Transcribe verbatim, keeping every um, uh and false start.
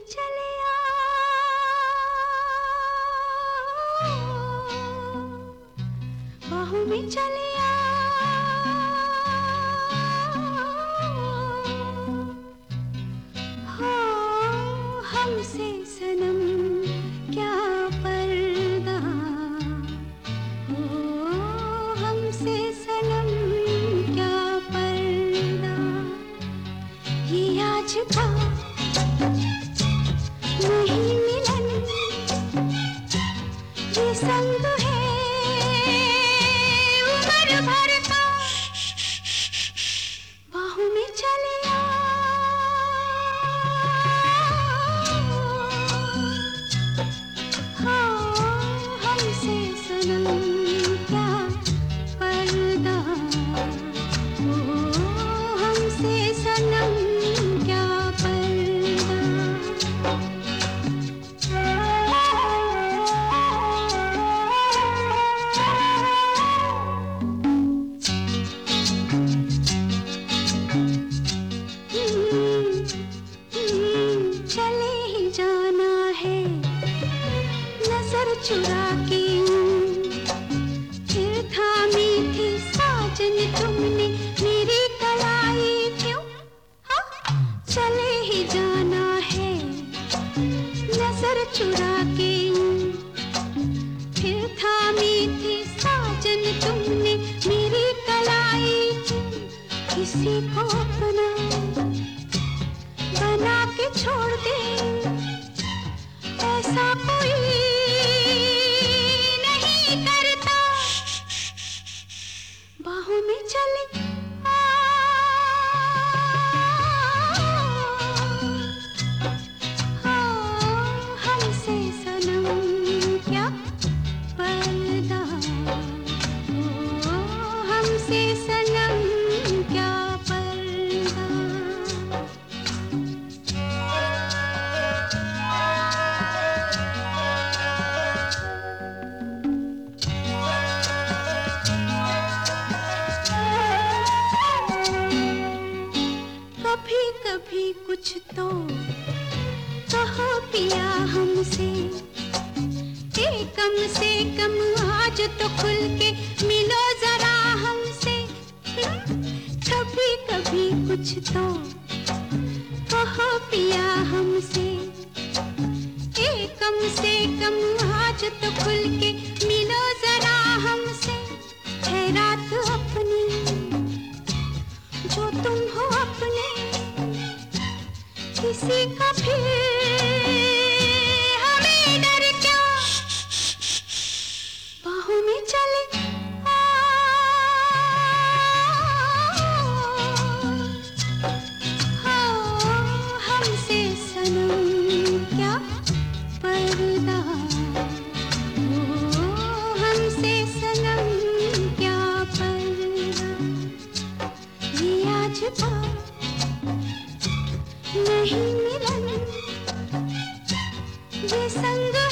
चले आ, बाहों में चले आ, हो हमसे सनम क्या पर्दा, हो हमसे सनम क्या पर्दा। ये आज का नहीं मिलन, ये संग है उम्र भर का, बाहों में चले आ, हो हमसे सनम क्या पर्दा, हो हमसे सनम क्या पर्दा। चले ही जाना है नजर चुरा के, फिर थामी थी साजन तुमने मेरी कलाई क्यों, हाँ चले ही जाना है नजर चुरा के, फिर थामी थी साजन तुमने मेरी कलाई क्यों। किसी को अपना बना के छोड़ दे, ऐसा कोई नहीं करता, बाहों में चले आ, हो हमसे सनम क्या पर्दा, हो हमसे सनम क्या पर्दा। कभी कभी कुछ तो कहो पिया हमसे, ए कम से कम आज तो खुल के मिलो जरा हमसे। कभी कभी कुछ तो कहो पिया हमसे, ए कम से कम आज तो खुल के मिलो जरा हमसे। है रात अपनी जो तुम हो अपने, किसी का फिर हमें डर क्या, बाहों में चले आ, हो हमसे सनम क्या पर्दा, हो हमसे सनम क्या पर्दा। ये आज का नहीं मिलन, ये संग